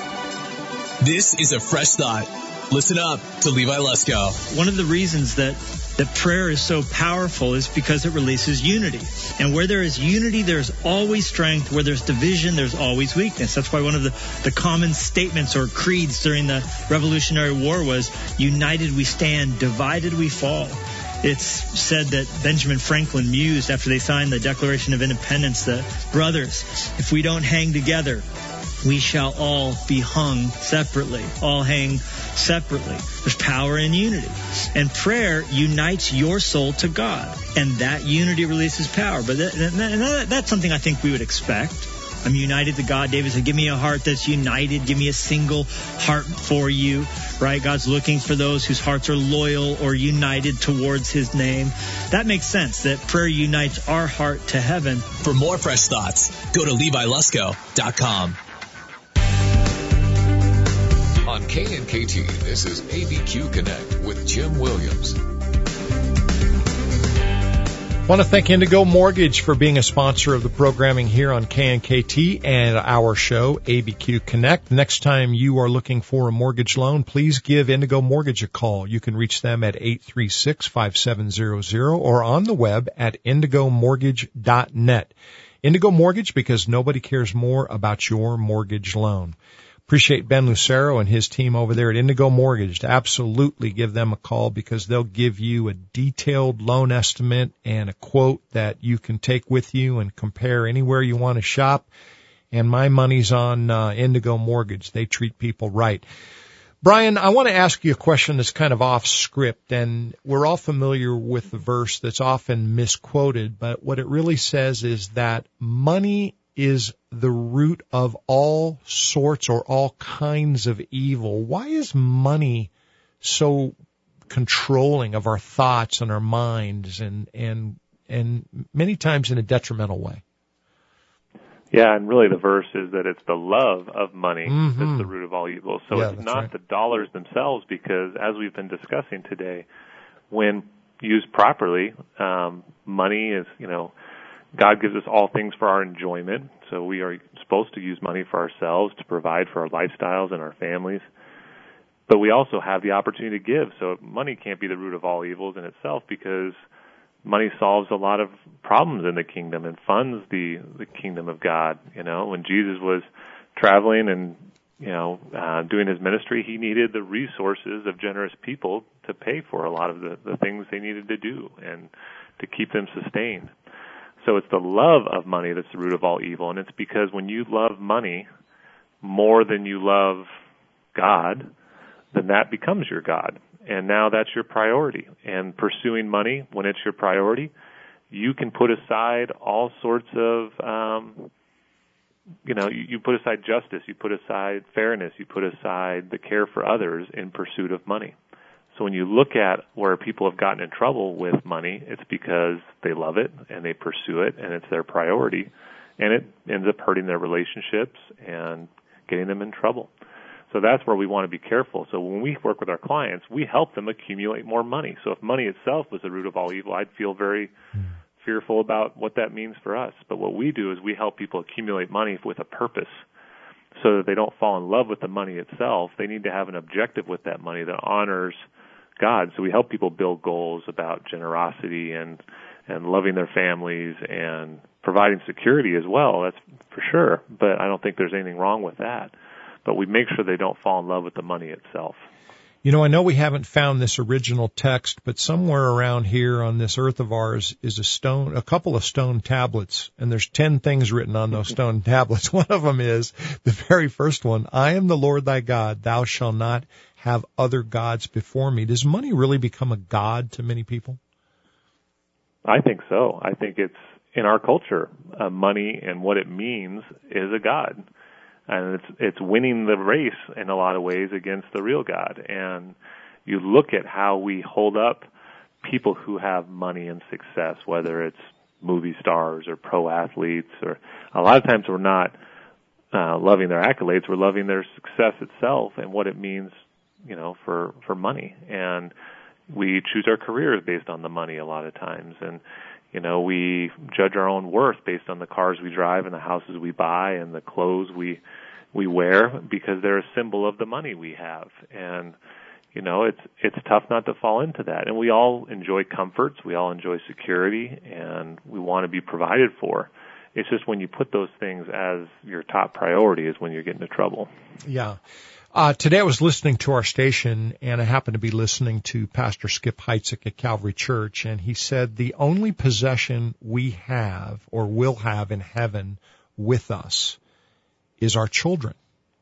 This is a fresh thought. Listen up to Levi Lusko. One of the reasons that, that prayer is so powerful is because it releases unity. And where there is unity, there's always strength. Where there's division, there's always weakness. That's why one of the, the common statements or creeds during the Revolutionary War was, united we stand, divided we fall. It's said that Benjamin Franklin mused after they signed the Declaration of Independence that, brothers, if we don't hang together, we shall all be hung separately, all hang separately. There's power in unity. And prayer unites your soul to God. And that unity releases power. But that, that, that's something I think we would expect. I'm united to God. David said, give me a heart that's united. Give me a single heart for you. Right? God's looking for those whose hearts are loyal or united towards his name. That makes sense, that prayer unites our heart to heaven. For more fresh thoughts, go to Levi Lusko dot com. On K N K T, this is A B Q Connect with Jim Williams. I want to thank Indigo Mortgage for being a sponsor of the programming here on K N K T and our show, A B Q Connect. Next time you are looking for a mortgage loan, please give Indigo Mortgage a call. You can reach them at eight three six, five seven zero zero or on the web at indigo mortgage dot net. Indigo Mortgage, because nobody cares more about your mortgage loan. Appreciate Ben Lucero and his team over there at Indigo Mortgage. To absolutely give them a call, because they'll give you a detailed loan estimate and a quote that you can take with you and compare anywhere you want to shop. And my money's on uh, Indigo Mortgage. They treat people right. Brian, I want to ask you a question that's kind of off script, and we're all familiar with the verse that's often misquoted, but what it really says is that money is the root of all sorts or all kinds of evil. Why is money so controlling of our thoughts and our minds, and and and many times in a detrimental way? Yeah, and really the verse is that it's the love of money mm-hmm. that's the root of all evil. So yeah, it's not right. the dollars themselves, because as we've been discussing today, when used properly, um, money is, you know, God gives us all things for our enjoyment, so we are supposed to use money for ourselves to provide for our lifestyles and our families. But we also have the opportunity to give, so money can't be the root of all evils in itself, because money solves a lot of problems in the kingdom and funds the, the kingdom of God. You know, when Jesus was traveling and, you know, uh, doing his ministry, he needed the resources of generous people to pay for a lot of the, the things they needed to do and to keep them sustained. So it's the love of money that's the root of all evil, and it's because when you love money more than you love God, then that becomes your God, and now that's your priority. And pursuing money, when it's your priority, you can put aside all sorts of, um, you know, you, you put aside justice, you put aside fairness, you put aside the care for others in pursuit of money. So when you look at where people have gotten in trouble with money, it's because they love it and they pursue it and it's their priority, and it ends up hurting their relationships and getting them in trouble. So that's where we want to be careful. So when we work with our clients, we help them accumulate more money. So if money itself was the root of all evil, I'd feel very fearful about what that means for us. But what we do is we help people accumulate money with a purpose. so that they don't fall in love with the money itself. They need to have an objective with that money that honors God. So we help people build goals about generosity and and loving their families and providing security as well. That's for sure. But I don't think there's anything wrong with that. But we make sure they don't fall in love with the money itself. You know, I know we haven't found this original text, but somewhere around here on this earth of ours is a stone, a couple of stone tablets, and there's ten things written on those stone tablets. One of them is the very first one, I am the Lord thy God, thou shalt not have other gods before me. Does money really become a god to many people? I think so. I think it's in our culture, uh, money and what it means is a god. And it's it's winning the race in a lot of ways against the real God. And you look at how we hold up people who have money and success, whether it's movie stars or pro athletes, or a lot of times we're not uh, loving their accolades, we're loving their success itself and what it means, you know, for, for money. And we choose our careers based on the money a lot of times. And You know, we judge our own worth based on the cars we drive and the houses we buy and the clothes we we wear because they're a symbol of the money we have. And, you know, it's it's tough not to fall into that. And we all enjoy comforts. We all enjoy security, and we want to be provided for. It's just when you put those things as your top priority is when you get into trouble. Yeah. Uh, today I was listening to our station, and I happened to be listening to Pastor Skip Heitzig at Calvary Church, and he said the only possession we have or will have in heaven with us is our children.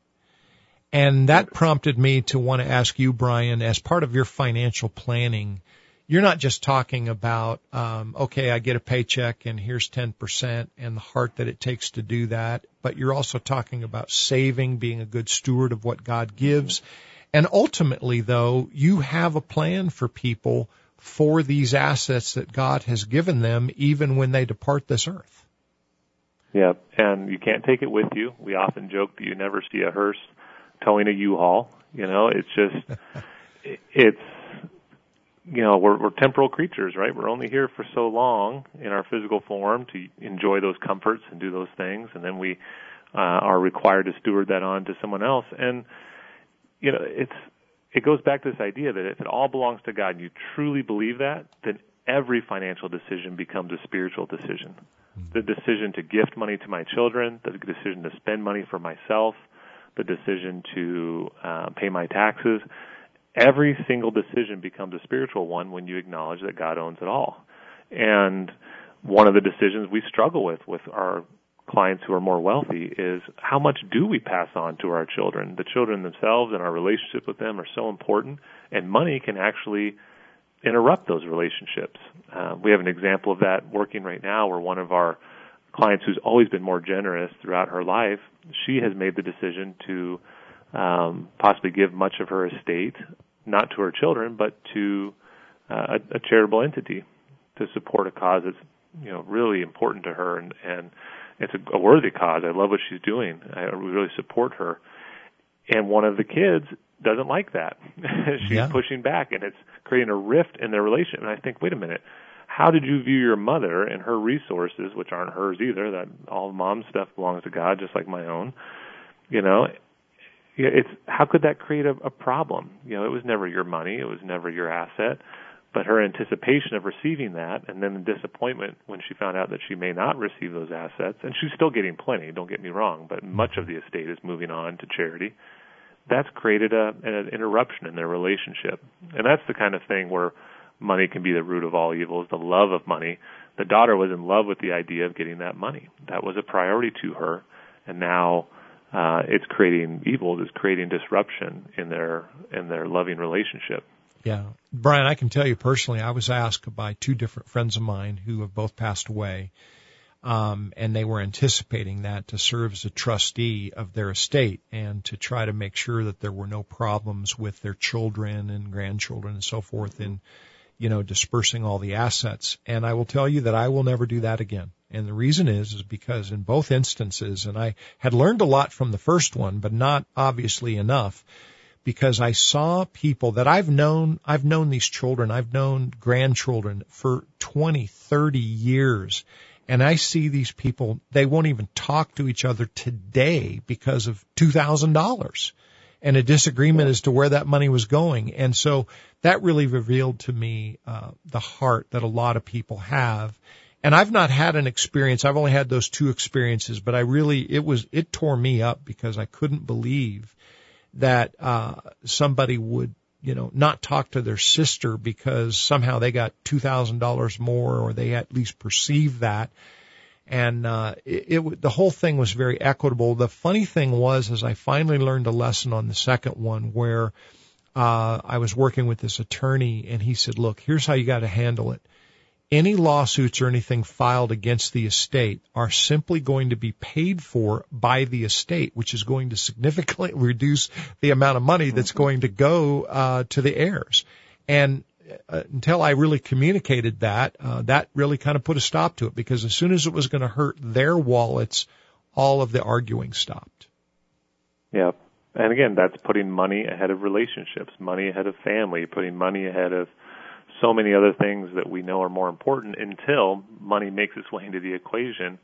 And that prompted me to want to ask you, Brian, as part of your financial planning, you're not just talking about, um, okay, I get a paycheck and here's ten percent and the heart that it takes to do that, but you're also talking about saving, being a good steward of what God gives. And ultimately, though, you have a plan for people for these assets that God has given them even when they depart this earth. Yeah, and you can't take it with you. We often joke that you never see a hearse towing a U-Haul. You know, it's just, it's, you know, we're, we're temporal creatures, right? We're only here for so long in our physical form to enjoy those comforts and do those things, and then we uh, are required to steward that on to someone else. And, you know, it's it goes back to this idea that if it all belongs to God and you truly believe that, then every financial decision becomes a spiritual decision. The decision to gift money to my children, the decision to spend money for myself, the decision to uh, pay my taxes, every single decision becomes a spiritual one when you acknowledge that God owns it all. And one of the decisions we struggle with with our clients who are more wealthy is how much do we pass on to our children? The children themselves and our relationship with them are so important, and money can actually interrupt those relationships. Uh, we have an example of that working right now where one of our clients who's always been more generous throughout her life, she has made the decision to um, possibly give much of her estate, not to her children, but to uh, a, a charitable entity to support a cause that's, you know, really important to her, and, and it's a, a worthy cause. I love what she's doing. I we really support her. And one of the kids doesn't like that. She's yeah. pushing back, and it's creating a rift in their relationship. And I think, wait a minute, how did you view your mother and her resources, which aren't hers either? That all mom's stuff belongs to God, just like my own. You know, it's how could that create a, a problem? You know, it was never your money, it was never your asset, but her anticipation of receiving that, and then the disappointment when she found out that she may not receive those assets, and she's still getting plenty, don't get me wrong, but much of the estate is moving on to charity. That's created a, an interruption in their relationship. And that's the kind of thing where money can be the root of all evil, is the love of money. The daughter was in love with the idea of getting that money. That was a priority to her, and now uh, it's creating evil, it's creating disruption in their in their loving relationship. Yeah. Brian, I can tell you personally, I was asked by two different friends of mine who have both passed away, um, and they were anticipating that to serve as a trustee of their estate and to try to make sure that there were no problems with their children and grandchildren and so forth in, you know, dispersing all the assets. And I will tell you that I will never do that again. And the reason is, is because in both instances, and I had learned a lot from the first one, but not obviously enough, because I saw people that I've known, I've known these children, I've known grandchildren for twenty, thirty years. And I see these people, they won't even talk to each other today because of two thousand dollars and a disagreement as to where that money was going. And so that really revealed to me uh, the heart that a lot of people have. And I've not had an experience. I've only had those two experiences, but I really, it was, it tore me up because I couldn't believe that, uh, somebody would, you know, not talk to their sister because somehow they got two thousand dollars more, or they at least perceived that. And, uh, it, it, the whole thing was very equitable. The funny thing was, is I finally learned a lesson on the second one where, uh, I was working with this attorney and he said, look, here's how you got to handle it. Any lawsuits or anything filed against the estate are simply going to be paid for by the estate, which is going to significantly reduce the amount of money that's going to go uh, to the heirs. And uh, until I really communicated that, uh, that really kind of put a stop to it, because as soon as it was going to hurt their wallets, all of the arguing stopped. Yeah. And again, that's putting money ahead of relationships, money ahead of family, putting money ahead of so many other things that we know are more important until money makes its way into the equation.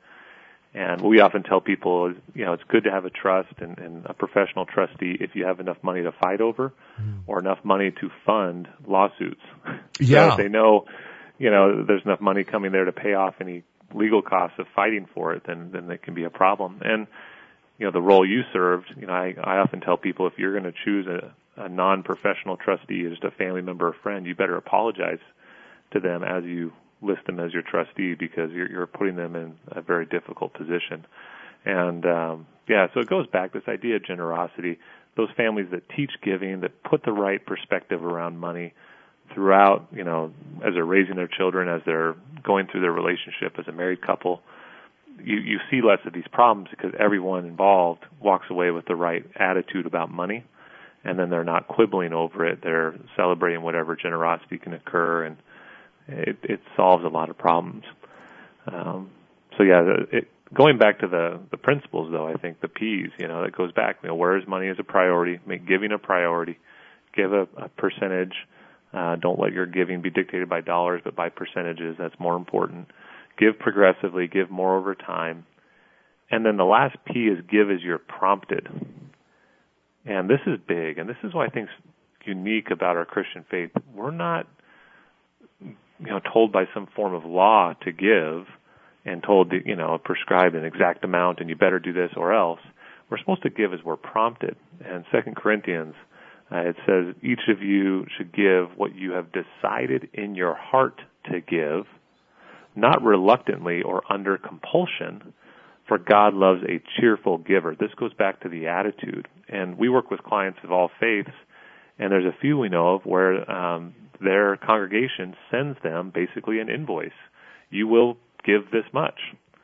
And what we often tell people is, you know, it's good to have a trust and, and a professional trustee if you have enough money to fight over mm. or enough money to fund lawsuits. Yeah. So if they know, you know, there's enough money coming there to pay off any legal costs of fighting for it, then, then it can be a problem. And, you know, the role you served, you know, I, I often tell people if you're going to choose a a non-professional trustee, just a family member or friend, you better apologize to them as you list them as your trustee, because you're, you're putting them in a very difficult position. And, um, yeah, so it goes back, this idea of generosity, those families that teach giving, that put the right perspective around money throughout, you know, as they're raising their children, as they're going through their relationship as a married couple, you, you see less of these problems because everyone involved walks away with the right attitude about money. And then they're not quibbling over it. They're celebrating whatever generosity can occur, and it, it solves a lot of problems. Um, so, yeah, it, going back to the, the principles, though, I think the P's, you know, that goes back, you know, where is money as a priority? Make giving a priority. Give a, a percentage. Uh, don't let your giving be dictated by dollars, but by percentages. That's more important. Give progressively. Give more over time. And then the last P is give as you're prompted. And this is big, and this is what I think is unique about our Christian faith. We're not, you know, told by some form of law to give and told to, you know, prescribe an exact amount and you better do this or else. We're supposed to give as we're prompted. And Second Corinthians, uh, it says, each of you should give what you have decided in your heart to give, not reluctantly or under compulsion, for God loves a cheerful giver. This goes back to the attitude. And we work with clients of all faiths, and there's a few we know of where um, their congregation sends them basically an invoice. You will give this much.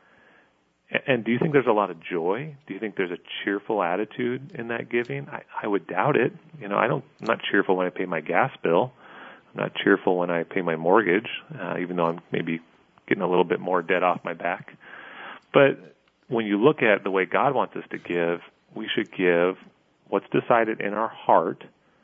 And do you think there's a lot of joy? Do you think there's a cheerful attitude in that giving? I, I would doubt it. You know, I don't, I'm not cheerful when I pay my gas bill. I'm not cheerful when I pay my mortgage, uh, even though I'm maybe getting a little bit more debt off my back. But when you look at the way God wants us to give, we should give what's decided in our heart.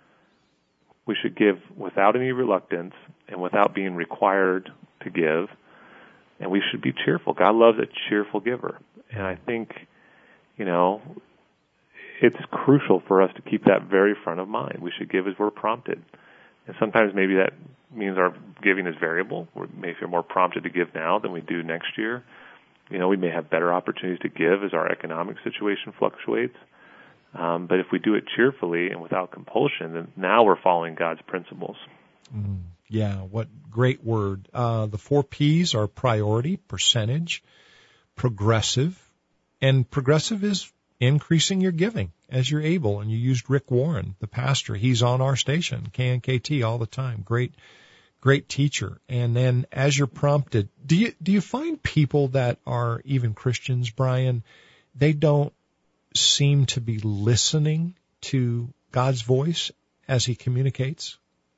We should give without any reluctance and without being required to give. And we should be cheerful. God loves a cheerful giver. And I think, you know, it's crucial for us to keep that very front of mind. We should give as we're prompted. And sometimes maybe that means our giving is variable. We may feel more prompted to give now than we do next year. You know, we may have better opportunities to give as our economic situation fluctuates. Um, but if we do it cheerfully and without compulsion, then now we're following God's principles. Mm, yeah, what great word. Uh, the four P's are priority, percentage, progressive, and progressive is increasing your giving as you're able. And you used Rick Warren, the pastor. He's on our station, K N K T, all the time. Great Great teacher. And then as you're prompted, do you, do you find people that are even Christians, Brian, they don't seem to be listening to God's voice as he communicates?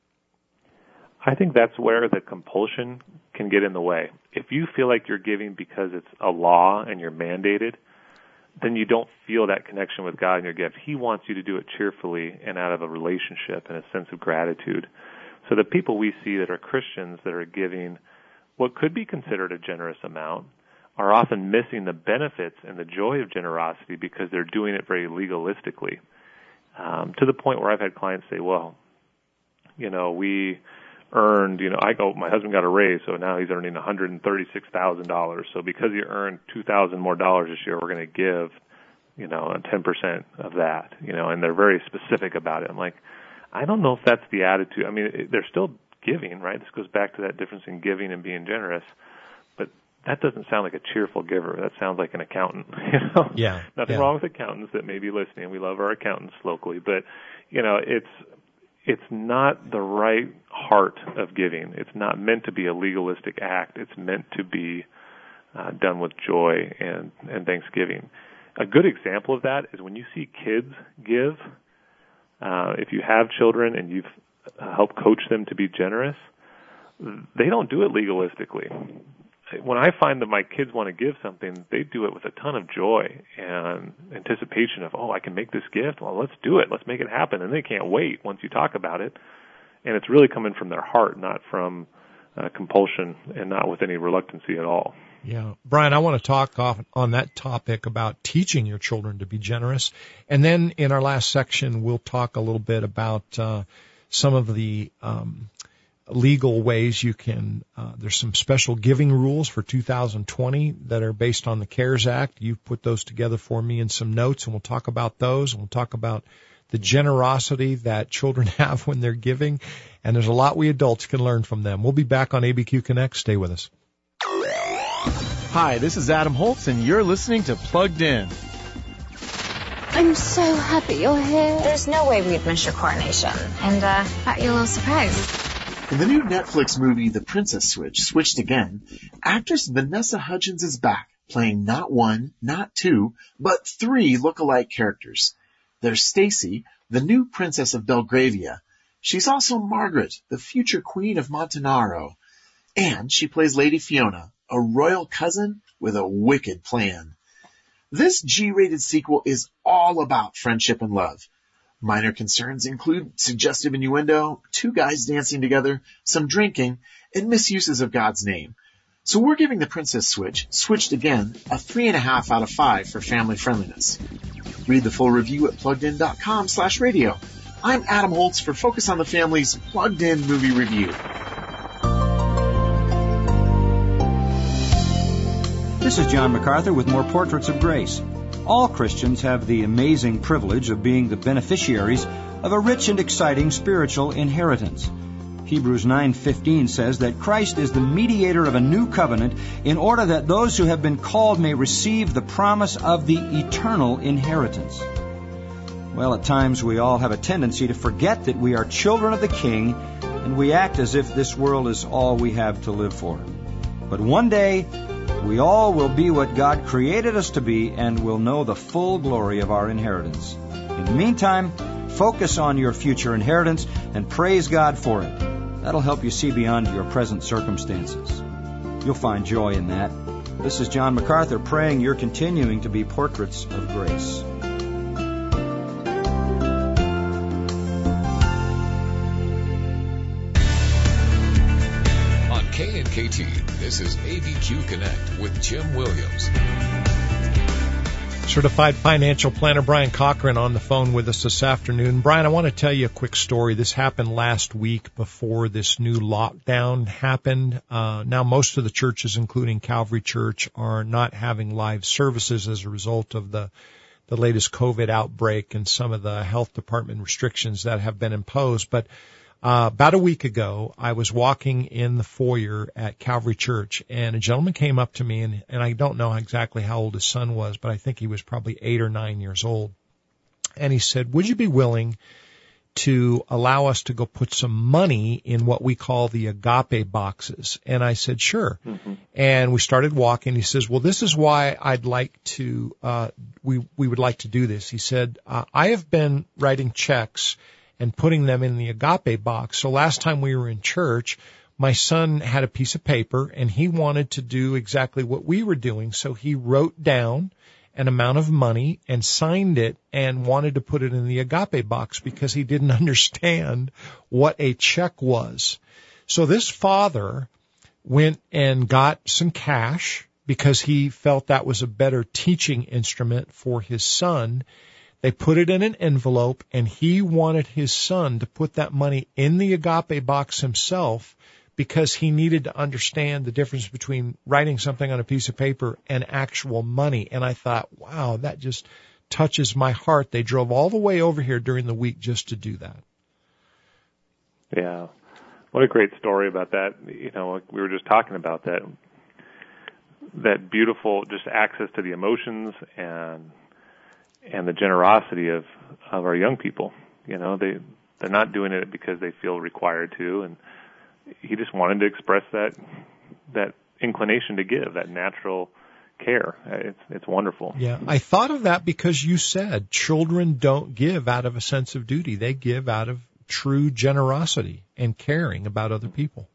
I think that's where the compulsion can get in the way. If you feel like you're giving because it's a law and you're mandated, then you don't feel that connection with God in your gift. He wants you to do it cheerfully and out of a relationship and a sense of gratitude. So the people we see that are Christians that are giving what could be considered a generous amount are often missing the benefits and the joy of generosity because they're doing it very legalistically, um, to the point where I've had clients say, well, you know, we earned, you know, I go, my husband got a raise, so now he's earning one hundred thirty-six thousand dollars. So because he earned two thousand dollars more dollars this year, we're going to give, you know, ten percent of that, you know, and they're very specific about it. I'm like, I don't know if that's the attitude. I mean, it, they're still giving, right? This goes back to that difference in giving and being generous. But that doesn't sound like a cheerful giver. That sounds like an accountant, you know? Yeah. Nothing yeah. wrong with accountants that may be listening. We love our accountants locally. But, you know, it's it's not the right heart of giving. It's not meant to be a legalistic act. It's meant to be uh, done with joy and, and thanksgiving. A good example of that is when you see kids give. Uh, if you have children and you've helped coach them to be generous, they don't do it legalistically. When I find that my kids want to give something, they do it with a ton of joy and anticipation of, oh, I can make this gift. Well, let's do it. Let's make it happen. And they can't wait once you talk about it. And it's really coming from their heart, not from uh, compulsion and not with any reluctancy at all. Yeah. Brian, I want to talk off on that topic about teaching your children to be generous. And then in our last section, we'll talk a little bit about uh, some of the um, legal ways you can, uh, there's some special giving rules for two thousand twenty that are based on the CARES Act. You've put those together for me in some notes, and we'll talk about those, and we'll talk about the generosity that children have when they're giving. And there's a lot we adults can learn from them. We'll be back on A B Q Connect. Stay with us. Hi, this is Adam Holtz, and you're listening to Plugged In. I'm so happy you're here. There's no way we'd miss your coronation. And, uh, got you a little surprise. In the new Netflix movie, The Princess Switch, Switched Again, actress Vanessa Hudgens is back, playing not one, not two, but three look-alike characters. There's Stacy, the new princess of Belgravia. She's also Margaret, the future queen of Montenaro. And she plays Lady Fiona, a royal cousin with a wicked plan. This G-rated sequel is all about friendship and love. Minor concerns include suggestive innuendo, two guys dancing together, some drinking, and misuses of God's name. So we're giving The Princess Switch, Switched Again, a three and a half out of five for family friendliness. Read the full review at pluggedin.com slash radio. I'm Adam Holtz for Focus on the Family's Plugged In Movie Review. This is John MacArthur with more Portraits of Grace. All Christians have the amazing privilege of being the beneficiaries of a rich and exciting spiritual inheritance. Hebrews nine fifteen says that Christ is the mediator of a new covenant in order that those who have been called may receive the promise of the eternal inheritance. Well, at times we all have a tendency to forget that we are children of the King, and we act as if this world is all we have to live for. But one day, we all will be what God created us to be and will know the full glory of our inheritance. In the meantime, focus on your future inheritance and praise God for it. That'll help you see beyond your present circumstances. You'll find joy in that. This is John MacArthur praying you're continuing to be portraits of grace. K and K T, this is A B Q Connect with Jim Williams. Certified financial planner Brian Cochran on the phone with us this afternoon. Brian, I want to tell you a quick story. This happened last week before this new lockdown happened. Uh, now most of the churches, including Calvary Church, are not having live services as a result of the the latest COVID outbreak and some of the health department restrictions that have been imposed. But Uh, about a week ago, I was walking in the foyer at Calvary Church, and a gentleman came up to me, and, and I don't know exactly how old his son was, but I think he was probably eight or nine years old. And he said, would you be willing to allow us to go put some money in what we call the agape boxes? And I said, sure. Mm-hmm. And we started walking. He says, well, this is why I'd like to, uh, we, we would like to do this. He said, uh, I have been writing checks and putting them in the agape box. So last time we were in church, my son had a piece of paper and he wanted to do exactly what we were doing. So he wrote down an amount of money and signed it and wanted to put it in the agape box because he didn't understand what a check was. So this father went and got some cash because he felt that was a better teaching instrument for his son. They put it in an envelope, and he wanted his son to put that money in the agape box himself because he needed to understand the difference between writing something on a piece of paper and actual money. And I thought, wow, that just touches my heart. They drove all the way over here during the week just to do that. Yeah. What a great story about that. You know, we were just talking about that, that beautiful just access to the emotions and and the generosity of, of our young people. You know, they, they're not doing it because they feel required to, and he just wanted to express that that inclination to give, that natural care. It's it's wonderful. Yeah, I thought of that because you said children don't give out of a sense of duty. They give out of true generosity and caring about other people.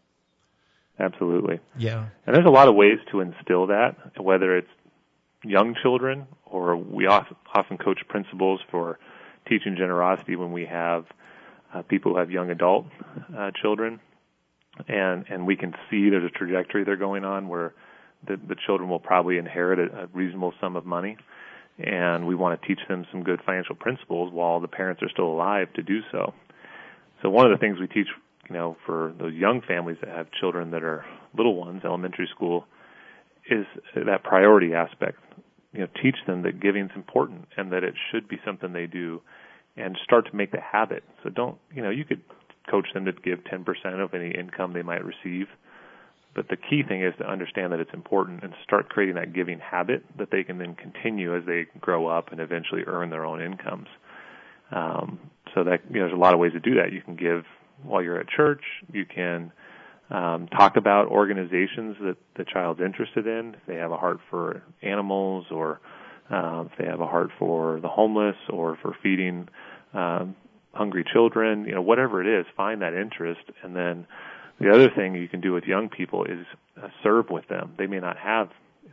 Absolutely. Yeah. And there's a lot of ways to instill that, whether it's young children or we often coach principals for teaching generosity when we have uh, people who have young adult uh, children. And, and we can see there's a trajectory they're going on where the, the children will probably inherit a, a reasonable sum of money. And we want to teach them some good financial principles while the parents are still alive to do so. So one of the things we teach, you know, for those young families that have children that are little ones, elementary school, is that priority aspect. You know, teach them that giving is important and that it should be something they do, and start to make the habit. So don't, you know, you could coach them to give ten percent of any income they might receive, but the key thing is to understand that it's important and start creating that giving habit that they can then continue as they grow up and eventually earn their own incomes. Um, so that, you know, there's a lot of ways to do that. You can give while you're at church. You can um, talk about organizations that the child's interested in. If they have a heart for animals, or um, if they have a heart for the homeless, or for feeding um, hungry children, you know, whatever it is, find that interest. And then the other thing you can do with young people is uh, serve with them. They may not have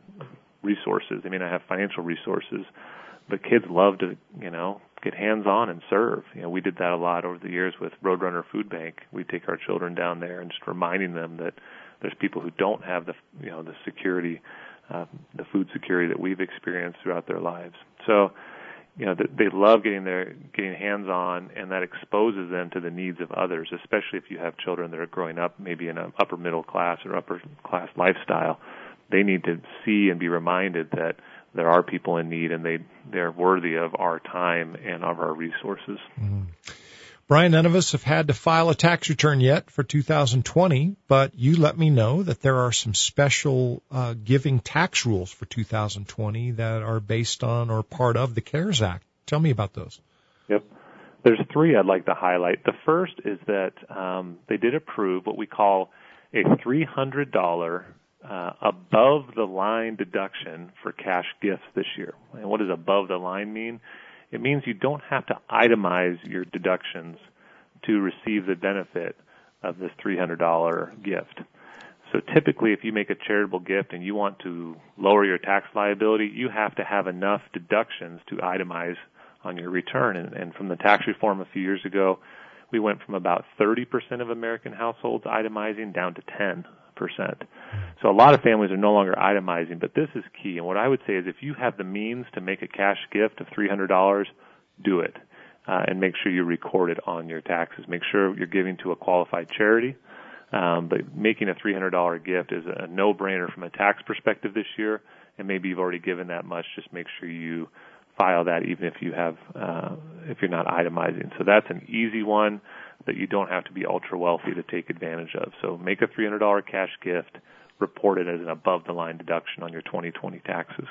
resources. They may not have financial resources, but kids love to, you know, get hands-on and serve. You know, we did that a lot over the years with Roadrunner Food Bank. We take our children down there and just reminding them that there's people who don't have the, you know, the security, uh, the food security that we've experienced throughout their lives. So, you know, they love getting their getting hands-on, and that exposes them to the needs of others, especially if you have children that are growing up maybe in an upper middle class or upper class lifestyle. They need to see and be reminded that there are people in need, and they, they're worthy of our time and of our resources. Mm-hmm. Brian, none of us have had to file a tax return yet for two thousand twenty, but you let me know that there are some special uh, giving tax rules for two thousand twenty that are based on or part of the CARES Act. Tell me about those. Yep. There's three I'd like to highlight. The first is that um, they did approve what we call a three hundred dollars uh, above-the-line deduction for cash gifts this year. And what does above-the-line mean? It means you don't have to itemize your deductions to receive the benefit of this three hundred dollars gift. So typically, if you make a charitable gift and you want to lower your tax liability, you have to have enough deductions to itemize on your return. And, and from the tax reform a few years ago, we went from about thirty percent of American households itemizing down to ten percent. So a lot of families are no longer itemizing, but this is key. And what I would say is if you have the means to make a cash gift of three hundred dollars, do it. Uh, and make sure you record it on your taxes. Make sure you're giving to a qualified charity. Um, but making a three hundred dollars gift is a no-brainer from a tax perspective this year. And maybe you've already given that much. Just make sure you file that even if you have, uh, if you're not itemizing. So that's an easy one that you don't have to be ultra wealthy to take advantage of. So make a three hundred dollars cash gift, report it as an above-the-line deduction on your twenty twenty taxes.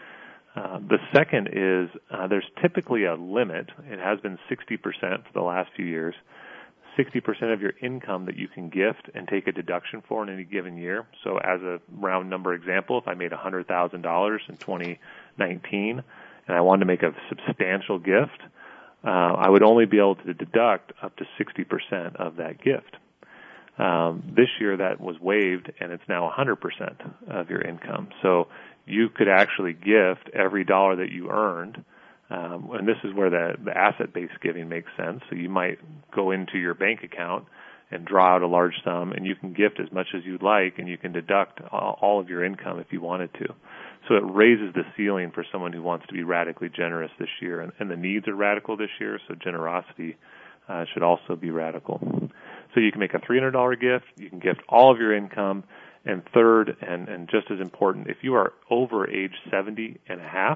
Uh, the second is uh, there's typically a limit. It has been sixty percent for the last few years. sixty percent of your income that you can gift and take a deduction for in any given year. So as a round number example, if I made one hundred thousand dollars in twenty nineteen and I wanted to make a substantial gift, uh, I would only be able to deduct up to sixty percent of that gift. Um, this year that was waived, and it's now one hundred percent of your income. So you could actually gift every dollar that you earned. Um, and this is where the, the asset-based giving makes sense. So you might go into your bank account and draw out a large sum, and you can gift as much as you'd like, and you can deduct all of your income if you wanted to. So it raises the ceiling for someone who wants to be radically generous this year. And, and the needs are radical this year, so generosity uh, should also be radical. So you can make a three hundred dollars gift. You can gift all of your income. And third, and, and just as important, if you are over age seventy and a half,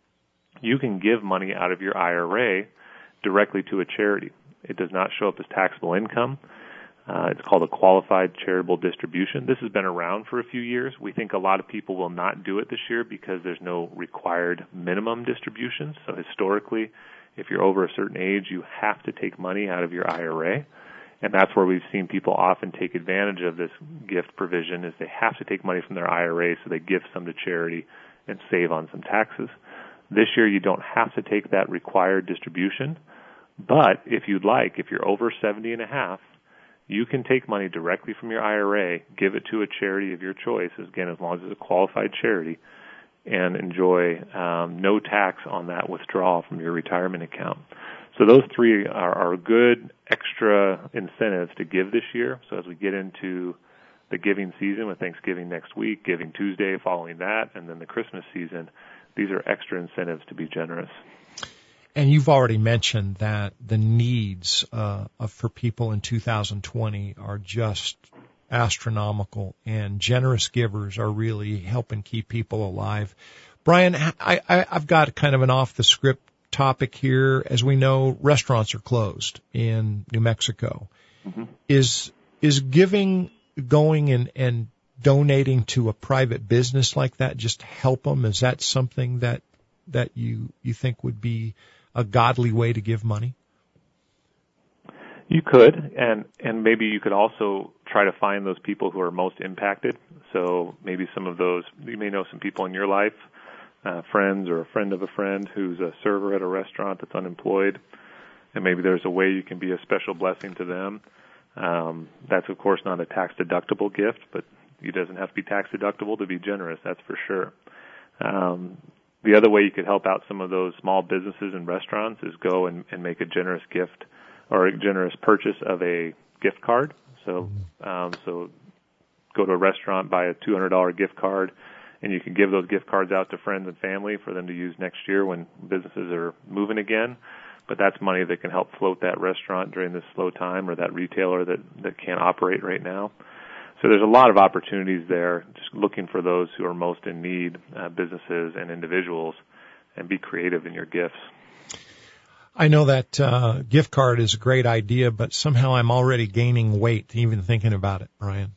you can give money out of your I R A directly to a charity. It does not show up as taxable income. Uh, it's called a qualified charitable distribution. This has been around for a few years. We think a lot of people will not do it this year because there's no required minimum distributions. So historically, if you're over a certain age, you have to take money out of your I R A. And that's where we've seen people often take advantage of this gift provision, is they have to take money from their I R A, so they give some to charity and save on some taxes. This year, you don't have to take that required distribution. But if you'd like, if you're over seventy and a half, you can take money directly from your I R A, give it to a charity of your choice, again, as long as it's a qualified charity, and enjoy um, no tax on that withdrawal from your retirement account. So those three are, are good extra incentives to give this year. So as we get into the giving season, with Thanksgiving next week, Giving Tuesday following that, and then the Christmas season, these are extra incentives to be generous. And you've already mentioned that the needs uh, for people in two thousand twenty are just astronomical, and generous givers are really helping keep people alive. Brian, I, I, I've got kind of an off-the-script topic here. As we know, restaurants are closed in New Mexico. Mm-hmm. Is is giving, going and, and donating to a private business like that just help them? Is that something that that you you think would be a godly way to give money? You could, and and maybe you could also try to find those people who are most impacted. So maybe some of those, you may know some people in your life, uh, friends or a friend of a friend who's a server at a restaurant that's unemployed, and maybe there's a way you can be a special blessing to them. Um, that's, of course, not a tax-deductible gift, but it doesn't have to be tax-deductible to be generous, that's for sure. Um, the other way you could help out some of those small businesses and restaurants is go and, and make a generous gift or a generous purchase of a gift card. So, um, so go to a restaurant, buy a two hundred dollars gift card, and you can give those gift cards out to friends and family for them to use next year when businesses are moving again. But that's money that can help float that restaurant during this slow time, or that retailer that, that can't operate right now. So there's a lot of opportunities there, just looking for those who are most in need, uh, businesses and individuals, and be creative in your gifts. I know that uh, gift card is a great idea, but somehow I'm already gaining weight even thinking about it, Brian.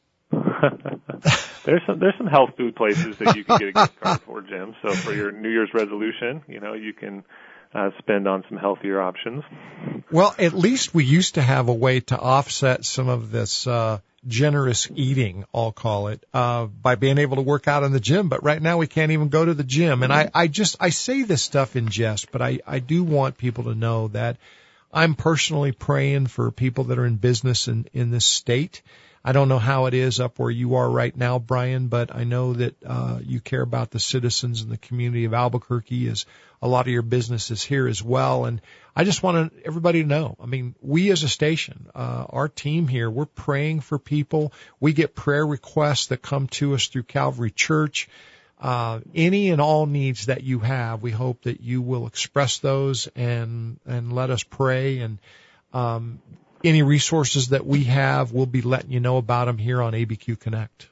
there's some there's some health food places that you can get a gift card for, Jim. So for your New Year's resolution, you know, you can uh, spend on some healthier options. Well, at least we used to have a way to offset some of this uh, generous eating, I'll call it, uh, by being able to work out in the gym. But right now we can't even go to the gym. And I, I just, I say this stuff in jest, but I, I do want people to know that I'm personally praying for people that are in business in, in this state. I don't know how it is up where you are right now, Brian, but I know that uh, you care about the citizens and the community of Albuquerque, as a lot of your business is here as well. And I just want everybody to know, I mean, we as a station, uh, our team here, we're praying for people. We get prayer requests that come to us through Calvary Church. Uh, any and all needs that you have, we hope that you will express those and, and let us pray. And, um, any resources that we have, we'll be letting you know about them here on A B Q Connect.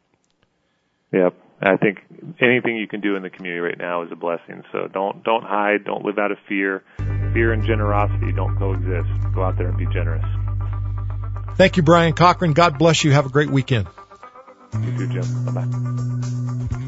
Yep. I think anything you can do in the community right now is a blessing. So don't don't hide. Don't live out of fear. Fear and generosity don't coexist. Go out there and be generous. Thank you, Brian Cochran. God bless you. Have a great weekend. You too, Jim. Bye-bye.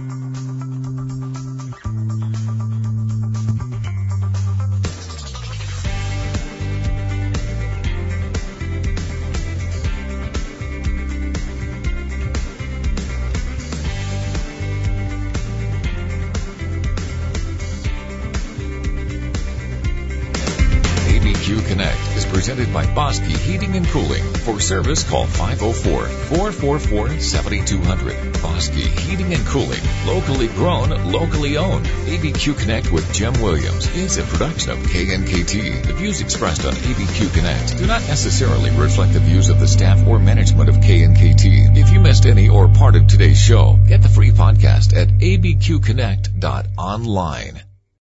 Connect is presented by by Bosque Heating and Cooling. For service, call five oh four, four four four, seven two zero zero. Bosque Heating and Cooling. Locally grown, locally owned. A B Q Connect with Jim Williams is a production of K N K T. The views expressed on A B Q Connect do not necessarily reflect the views of the staff or management of K N K T. If you missed any or part of today's show, get the free podcast at a b q connect dot online.